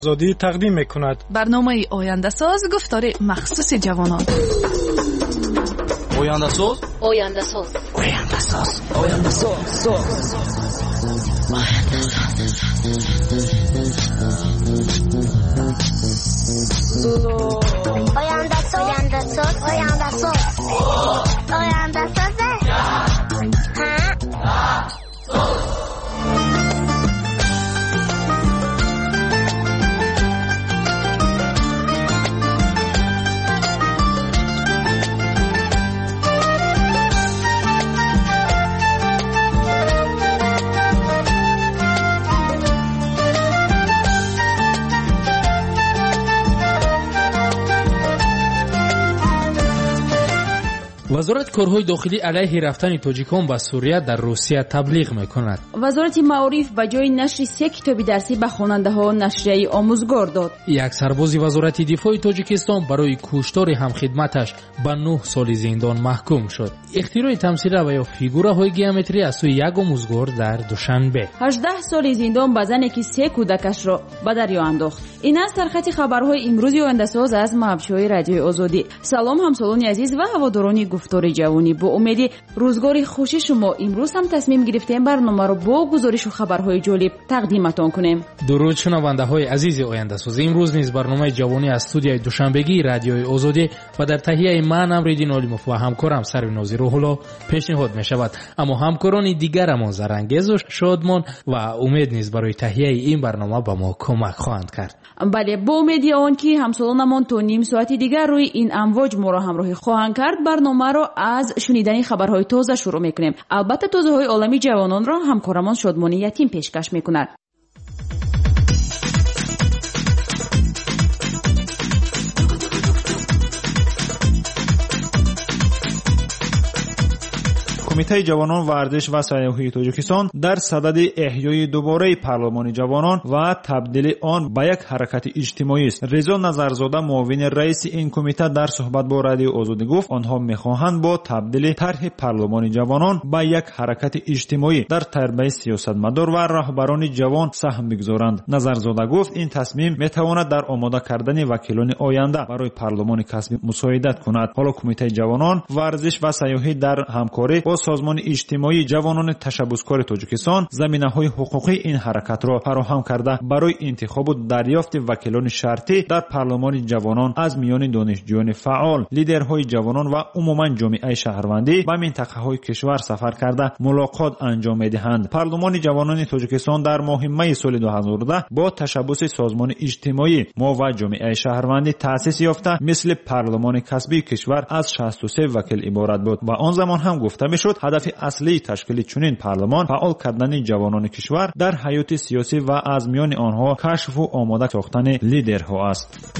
آزادی تقدیم می‌کند. برنامه آینده ساز گفتار مخصوص جوانان. آینده ساز، آینده ساز، آینده ساز، آینده ساز، آینده ساز، آینده ساز، آینده ساز، آینده ساز. وزارت کارهای داخلی علیه رفتن تاجیکان به سوریه در روسیه تبلیغ میکند. وزارت معارف به جای نشر 3 کتاب درسی به خواننده‌ها نشریه آموزگار داد. یک سرباز وزارت دفاع تاجیکستان برای کشتار همخدمتش به 9 سال زندان محکوم شد. اختراع تمثیل و یا فیگورهای گئومتری از سوی یک آموزگار در دوشنبه. 18 سال زندان به زنی که 3 کودکش را به دریا انداخت. این است سرخط خبرهای امروز آینده ساز از محبشای رادیو آزادی. سلام همسالان عزیز و هواداران گفتار جوانی، با امید روزگار خوش شما امروز هم تصمیم گرفتیم برنامه رو با گزارش و خبرهای جالب تقدیمتان کنیم. درود شنونده های عزیز آینده ساز، امروز نیز برنامه جوانی از استودیوی دوشنبگی رادیو آزادی و در تهیه من امریدین علیموف و همکارم سرویناز روح‌الله پیشنهاد می شود. اما همکاران دیگرمان زرانگیز و شادمان و امید نیز برای تهیه این برنامه به ما کمک خواهند کرد. بله، با امید آن که همسالانمان تا نیم ساعت دیگر روی این امواج ما را همراهی خواهند کرد، برنامه را از شنیدن خبرهای تازه شروع میکنیم. البته تازه‌های عالمی جوانان را همکارمان شادمانی یتیم پیشکش میکند. کمیته جوانان ورزش و سیاحی تاجیکستان در صدد احیای دوباره پارلمان جوانان و تبدیل آن به یک حرکت اجتماعی است. رضا نظرزاده معاون رئیس این کمیته در صحبت با رادیو آزادی گفت آنها میخواهند با تبدیل طرح پارلمان جوانان به یک حرکت اجتماعی در تربیت سیاستمدار و رهبران جوان سهم بگذارند. نظرزاده گفت این تصمیم میتواند در آماده کردن وکیلان آینده برای پارلمان کسبی مساعدت کند. حالا کمیته جوانان ورزش و سیاحی در همکاری با سازمان اجتماعی جوانان تشبثکار تاجیکستان زمینه‌های حقوقی این حرکت را فراهم کرده برای انتخاب و دریافت وکیلان شرطی در پارلمان جوانان از میان دانشجویان فعال، لیدرهای جوانان و عموما جامعه شهروندی به منطقه‌های کشور سفر کرده ملاقات انجام می‌دهند. پارلمان جوانان تاجیکستان در ماه می سال 2010 با تشبث سازمان اجتماعی ما و جامعه شهروندی تأسیس یافته مثل پارلمان کسبی کشور از 63 وکیل عبارت بود و آن زمان هم گفته میشد هدف اصلی تشکیل چنین پارلمان فعال کردن جوانان کشور در حیات سیاسی و از میان آنها کشف و آماده ساختن لیدرها است.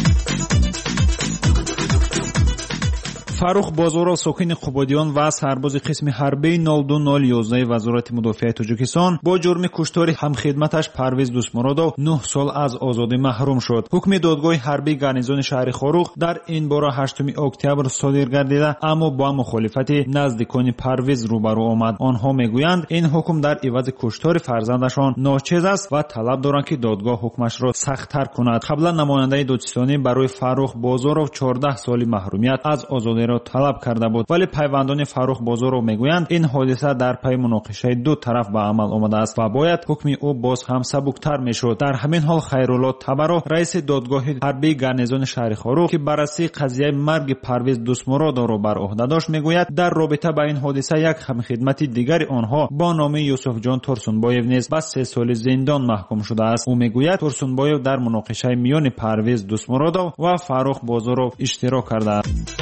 فاروق بازارов ساکن قبادیان و سرباز قسم حربی 02011 وزارت مدافع تاجیکستان با جرم کشتار همخدمتش پرویز دوستمرادov 9 سال از آزادی محروم شد. حکم دادگاه حربی گارنیزون شهر خاروق در این باره 8 اکتبر صادر گردیده اما با مخالفت نزدیکان پرویز روبرو آمد. آنها میگویند این حکم در عوض کشتار فرزندشان ناچیز است و طلب دارند که دادگاه حکمش را سخت‌تر کند. قبلا نماینده دادستانی برای فاروق بازارov 14 سالی محرومیت از آزادی را طلب کرده بود، ولی پیوندان فاروق بازارov میگویند این حادثه در پی مناقشه دو طرف به عمل آمده است و باید حکم او باز هم سبکتر میشد. در همین حال خیرالله تبرو رئیس دادگاه حربی گارنیزون شهر خاروق که بررسی قضیه مرگ پرویز دوستمرادov را بر عهده داشت میگوید در رابطه با این حادثه یک همخدمت دیگر آنها با نام یوسف جان تورسونبایو نیز به 3 سال زندان محکوم شده است. او میگوید تورسونبایو در مناقشه میان پرویز دوستمرادov و فاروق بازارov اشتراک کرده است.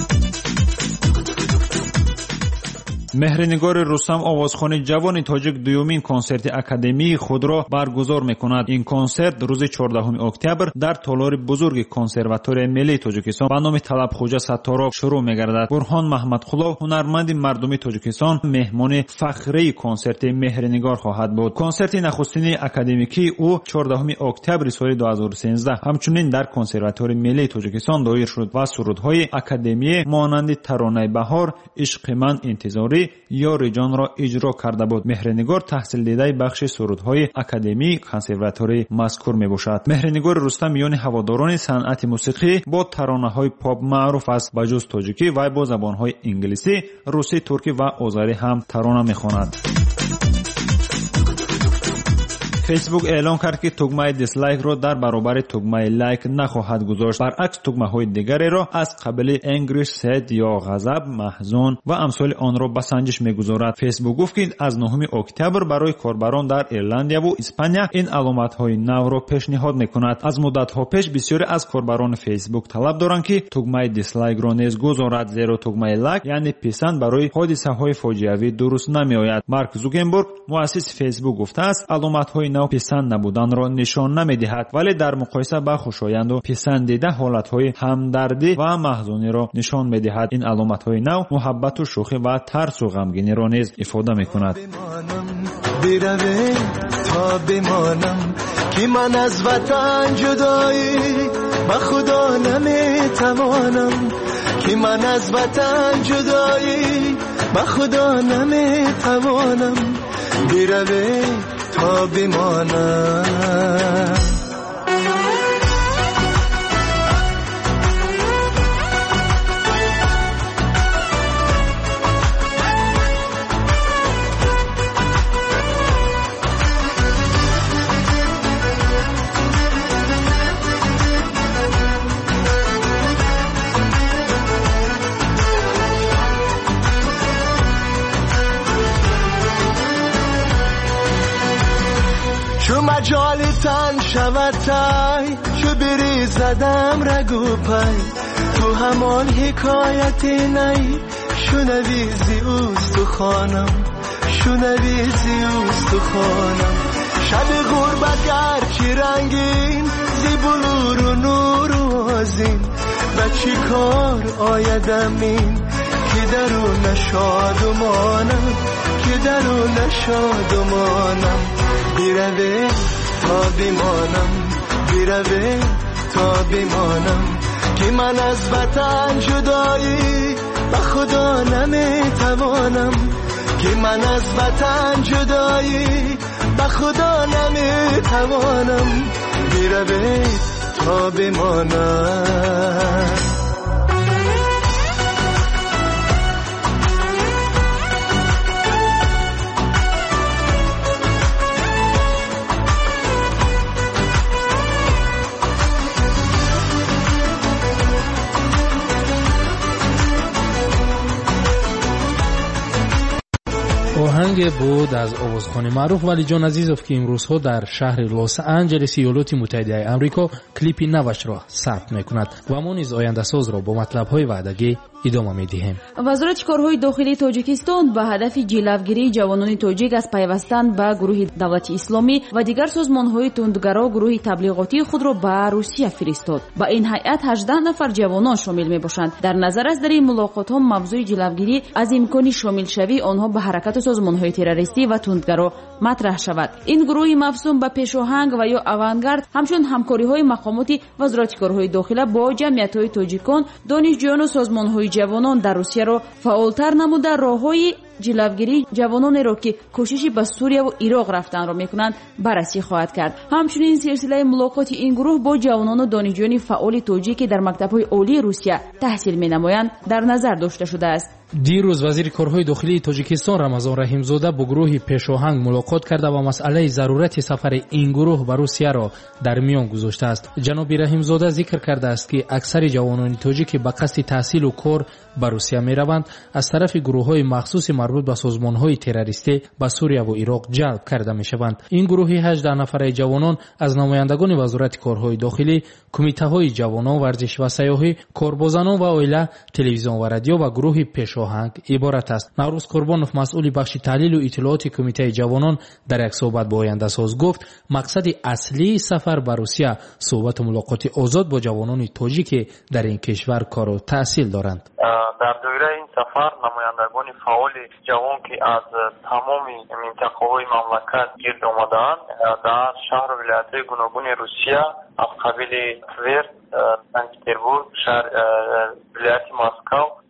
مهرنگار رستم آوازخوان جوان تاجیک دومین کنسرت اکادمی خود را برگزار میکند. این کنسرت روز 14 اکتبر در تالار بزرگ کنسرواتوری ملی تاجیکستان به نام طلبخوجا ستارov شروع میگردد. برهان محمدقulov هنرمند مردمی تاجیکستان مهمان فخری کنسرت مهرنگار خواهد بود. کنسرت نخستین اکادمیکی او 14 اکتبر سال 2013 همچنین در کنسرواتوری ملی تاجیکستان دایر شد و سرودهای اکادمی مانند ترانه بهار، عشق من انتظاری محلی یا ریجان را اجرا کرده بود. مهرنگار تحصیل دیده بخش سرودهای اکادمی کنسرواتوری مذکور میباشد. مهرنگار رستم میان هواداران صنعت موسیقی با ترانه‌های پاپ معروف است. به جز تاجیکی وی با زبان‌های انگلیسی، روسی، ترکی و آذری هم ترانه میخواند. فیسبوک اعلام کرد که تگمه دیسلایک را در برابر تگمه لایک نخواهد گذاشت. برعکس تگمه‌های دیگری را از قبیل انگریش، سد یا غضب، محزون و امثال آن را به سنجش میگذارد. فیسبوک گفت که از 9 اکتبر برای کاربران در ایرلندیا و اسپانیا این علامت‌های نو را پیشنهاد میکند. از مدت‌ها پیش بسیاری از کاربران فیسبوک طلب دارند که تگمه دیسلایک را نیز گذارد، زیرا تگمه لایک یعنی پسند برای حادثه‌های فاجعه‌ای درست نمی‌آید. مارک زوکربرگ مؤسس فیسبوک گفته است علامت‌های پسند نبودن را نشان نمی‌دهد، ولی در مقایسه با خوشایند و پسندیده حالت‌های همدردی و محزونی را نشان می‌دهد. این علامت‌های نو محبت و شوخی و ترس و غمگینی را نیز افاده می‌کند. تا بمانم که من از وطن جدایی با خدا نمی‌توانم، که من از وطن جدایی با خدا نمی‌توانم، بروی تا بمانم. چو مجال تن شود تای، چو بری زدم رگو پای، تو همان حکایتی نی، شنوی زی استخوانم، شنوی زی استخوانم. شب غربت گرچه رنگین، زی بلور و نور و آذین، و چی کار آیدم این که درون شادمانم، که درون شادمانم. بیروی تا بمانم، بیروی تا بمانم، که من از وطن جدایی با خدا نمیتوانم، که من از وطن جدایی با خدا نمیتوانم، بیروی تا بمانم. آهنگ بود از آوازخوان معروف ولی جان عزیزوف که امروزها در شهر لس آنجلس ایالات متحده آمریکا کلیپی نوش را ثبت میکند و ما نیز آینده ساز را با مطلب‌های وعدگی ادامه میدهیم. وزارت کارهای داخلی تاجیکستان به هدف جلوگیری جوانان تاجیک از پیوستن به گروه دولت اسلامی و دیگر سازمان‌های تندگرا گروه تبلیغاتی خود را به روسیه فرستاد. با این هیئت 18 نفر جوانان شامل میباشند. در نظر است در این ملاقات‌ها موضوع جلوگیری از امکان شامل شوی آنها به حرکت سازمان‌های تروریستی و تندگرا مطرح شود. این گروه مفهوم به پیشاهنگ و یا اوانگارد همچون همکاری‌های مقامات وزارت کارهای داخلی با جمعیت‌های تاجیکان، دانشجویان و سازمان‌های جوانان در روسیه را فعالتر نموده راه‌های جلوگیری جوانان را که کوششی به سوریه و عراق رفتن را میکنند بررسی خواهد کرد. همچنین سلسله ملاقات این گروه با جوانان و دانشجویان فعال تاجیک در مکتب‌های عالی روسیه تحصیل می‌نمایند در نظر داشته شده است. دیروز وزیر کارهای داخلی تاجیکستان رمضان رحیمزاده با گروه پیشاهنگ ملاقات کرده و مسئله ضرورت سفر این گروه به روسیه را در میان گذاشته است. جناب رحیمزاده ذکر کرده است که اکثر جوانان تاجیک به قصد تحصیل و کار به روسیه می‌روند از طرف گروه‌های مخصوص مربوط به سازمان‌های تروریستی به سوریه و عراق جلب کرده می‌شوند. این گروه 18 نفره جوانان از نمایندگان وزارت کارهای داخلی، کمیته‌های جوانان، ورزش و سیاحی، کاربازان و عائله، تلویزیون و رادیو و گروه پیشاهنگ عبارت است. نوروز قربانوف مسئول بخش تحلیل و اطلاعات کمیته جوانان در یک صحبت با آینده ساز گفت مقصد اصلی سفر به روسیه صحبت و ملاقات آزاد با جوانان تاجیک در این کشور کار و تحصیل دارند. در دوره این سفر نمایندگان فعال جوان که از تمام منطقه‌های مملکت گرد آمدند در شهر و ولایت‌های گوناگون روسیه از قبیل تورس، سنت پترزبورگ، شهر ولایت مسکو،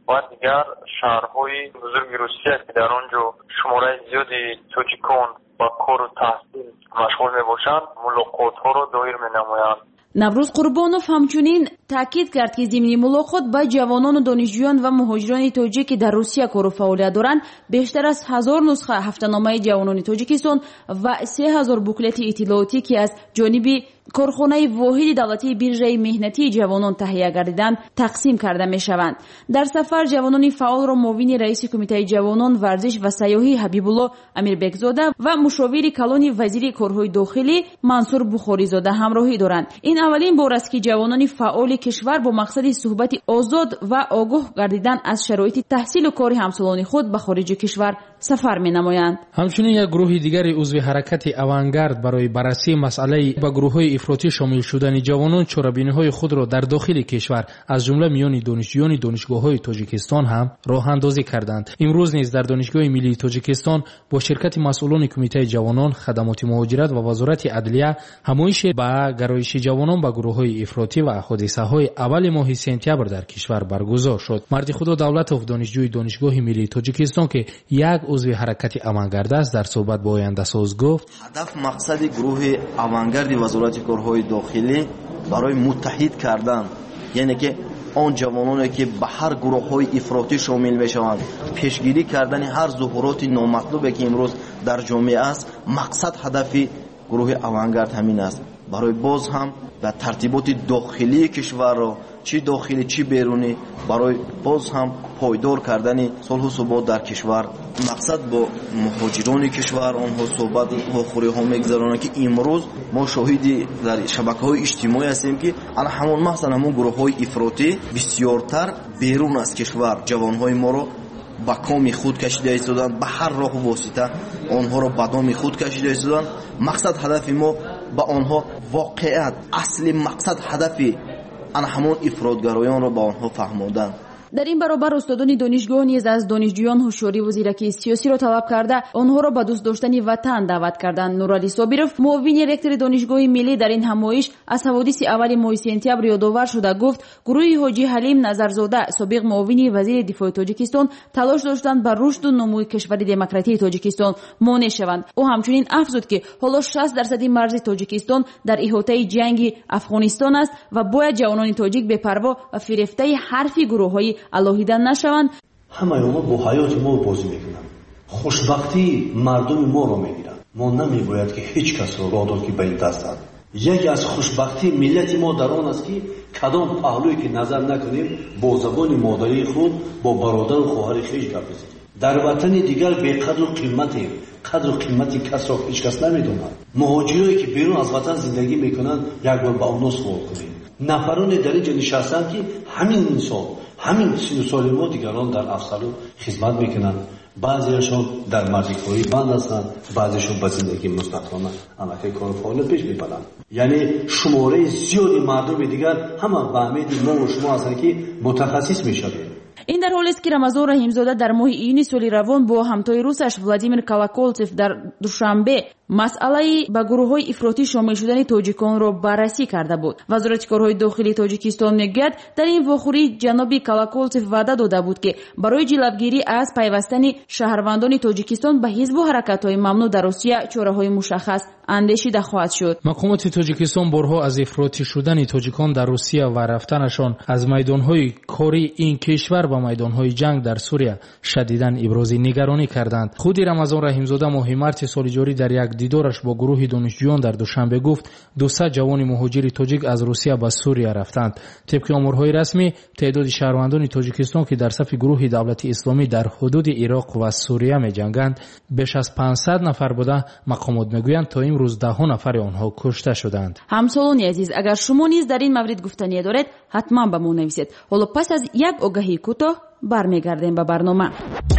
و دیگر شهرهای بزرگ روسیه که در آنجا شماره زیادی توجیکان با کار و تحصیل مشغول می باشند ملاقات ها را دایر می نمایند. наврӯз қурбонов ҳамчунин таъкид кард ки зимни мулоқот ба ҷавонону донишҷӯён ва муҳоҷирони тоҷик ки дар русия кору фаъолият доранд бештар аз 1000 нусха ҳафтаномаи ҷавонони тоҷикистон ва 3000 буклети иттилоотӣ ки аз ҷониби корхонаи воҳиди давлатии биржаи меҳнатии ҷавонон таҳия гардиданд тақсим карда мешаванд. дар сафар ҷавонони фаъолро муовини раиси кумитаи ҷавонон варзиш ва сайёҳӣ ҳабибулло амирбекзода ва мушовири калони вазири корҳои дохилӣ мансур бухоризода ҳамроҳӣ доранд. ин аввалин бор аст ки ҷавонони фаъоли кишвар бо мақсади суҳбати озод ва огоҳ гардидан аз шароити таҳсилу кори ҳамсолони худ ба хориҷи кишвар сафар менамоянд. ҳамчунин як гурӯҳи дигари узви ҳаракати авангард барои баррасии масъалаи ба гурӯҳҳои ифротӣ шомил шудани ҷавонон чорабиниҳои худро дар дохили кишвар аз ҷумла миёни донишҷӯёни донишгоҳҳои тоҷикистон ҳам роҳандозӣ карданд. имрӯз низ дар донишгоҳи миллии тоҷикистон бо ширкати масъулони кумитаи ҷавонон хадамоти муҳоҷират ва вазорати адлия ҳамоиши ба гароиши ҷавонон ба гурӯҳҳои ифротӣ ва ҳодисаҳои аввали моҳи сентябр дар кишвар баргузор шуд. марди худо давлатов донишҷӯи донишгоҳи миллии тоҷикистон ки як узви ҳаракати авангард аст дар суҳбат бо ояндасоз гуфт ҳадаф мақсади гурӯҳи авангарди вазорати корҳои дохилӣ барои муттаҳид кардан яъне ки он ҷавононе ки ба ҳар гурӯҳҳои ифротӣ шомил мешаванд пешгирӣ кардани ҳар зуҳуроти номатлубе ки имрӯз дар ҷомеа аст мақсад ҳадафи гурӯҳи авангард ҳамин аст барои боз ҳам ба тартиботи дохилии кишварро чӣ дохилӣ чӣ берунӣ барои боз ҳам пойдор кардани солҳу субот дар кишвар мақсад бо муҳоҷирони кишвар онҳо суҳбат ҳохӯриҳо мегузаронанд ки имрӯз мо шоҳиди дар шабакаҳои иҷтимоӣ ҳастем ки ана ҳамон маҳзан ҳамон гурӯҳҳои ифротӣ бисёртар берун аз кишвар ҷавонҳои моро ба коми худ кашида истоданд ба ҳар роҳу восита онҳоро ба доми худ кашида истоданд мақсад ҳадафи мо ба онҳо воқеат асли мақсад ҳадафи ана ҳамон ифротгароёнро ба онҳо фаҳмодан. дар ин баробар устодони донишгоҳ низ аз донишҷӯён ҳушёриву зиракии сиёсиро талаб карда онҳоро ба дӯст доштани ватан даъват карданд. нуралӣ собиров муовини ректори донишгоҳи миллӣ дар ин ҳамоиш аз ҳаводиси аввали моҳи сентябр ёдовар шуда гуфт гурӯҳи ҳоҷӣ ҳалим назарзода собиқ муовини вазири дифои тоҷикистон талош доштанд ба рушду нумӯи кишвари демократии тоҷикистон монеъ шаванд. ӯ ҳамчунин афзуд ки ҳоло 60% марзи тоҷикистон дар иҳотаи ҷанги афғонистон аст ва бояд ҷавонони тоҷик бепарво ва фирефтаи ҳарфи гурӯҳҳои алоҳида нашаванд. ҳамаи онҳо бо ҳаёти мо бозӣ мекунанд, хушбахтии мардуми моро мегиранд. мо намебояд ки ҳеҷ касро роҳ дод ки ба ин даст дад. яке аз хушбахтии миллати мо дар он аст ки кадом паҳлӯе ки назар накунем бо забони модарии худ бо бародару хоҳари хеш гап бизанем. дар ватани дигар беқадру қиматем, қадру қимати касро ҳеҷ кас намедонад. муҳоҷирое ки берун аз ватан зиндагӣ мекунанд як бор ба онҳо суол кунем. нафароне дар инҷа нишастанд ки ҳамин сол ҳамин сину соли мо дигарон дар афсалу хизмат мекунанд. баъзеашон дар мардикорӣ банд ҳастанд, баъзеашон ба зиндагии мустақилона амакай кору фаъолият пеш мебаранд. яъне шумораи зиёди мардуми дигар ҳама ба амеди мову шумо ҳастанд ки мутахассис мешавем. ин дар ҳолест ки рамазон раҳимзода дар моҳи июни соли равон бо ҳамтои русаш владимир колоколцев дар душанбе масъалаи ба гурӯҳҳои ифротӣ шомил шудани тоҷиконро баррасӣ карда буд. вазорати корҳои дохилии тоҷикистон мегӯяд дар ин вохӯрӣ ҷаноби колоколцев ваъда дода буд ки барои ҷилавгирӣ аз пайвастани шаҳрвандони тоҷикистон ба ҳизбу ҳаракатҳои мамнӯъ дар русия чораҳои мушаххас андешида хоҳад шуд. мақомоти тоҷикистон борҳо аз ифротӣ шудани тоҷикон дар русия ва рафтанашон аз майдонҳои кори ин кишвар ба майдонҳои ҷанг дар сурия шадидан ибрози нигаронӣ карданд. худи рамазон раҳимзода моҳи марти соли ҷорӣ дар як дидораш бо гурӯҳи донишҷӯён дар душанбе гуфт 200 ҷавони муҳоҷири тоҷик аз русия ба сурия рафтанд. тибқи омурҳои расмӣ теъдоди шаҳрвандони тоҷикистон ки дар сафи гурӯҳи давлати исломӣ дар ҳудуди ироқ ва сурия меҷанганд беш аз 500 нафар буда мақомот мегӯянд то имрӯз даҳҳо нафари онҳо кушта шуданд. ҳамсолони азиз, агар шумо низ дар ин маврид гуфтание доред ҳатман ба мо нависед. ҳоло пас аз як огаҳии кӯтоҳ бармегардем ба барнома.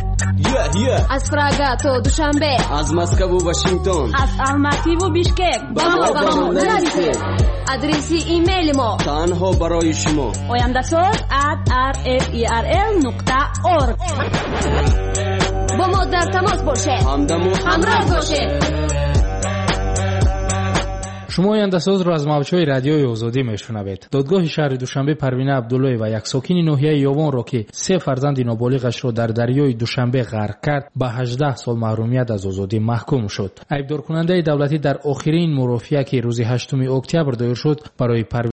аз Прага то Душанбе, аз Москву Вашингтон, аз Алмативу Бишкек ба мо нависед. адреси имейли мо танҳо барои шумо oyandasoz@rferl.org. бо мо дар тамос бошед, ҳамроҳ бошед. شما آینده‌ساز را از موج‌های رادیوی آزادی میشنوید. دادگاه شهر دوشنبه پروینه عبدالله و یک ساکن ناحیه یاوان را که 3 فرزند نابالغش را در دریای دوشنبه غرق کرد به 18 سال محرومیت از آزادی محکوم شد. ایبدار کننده دولتی در آخرین مرافعه که روز 8 اکتبر دایر شد برای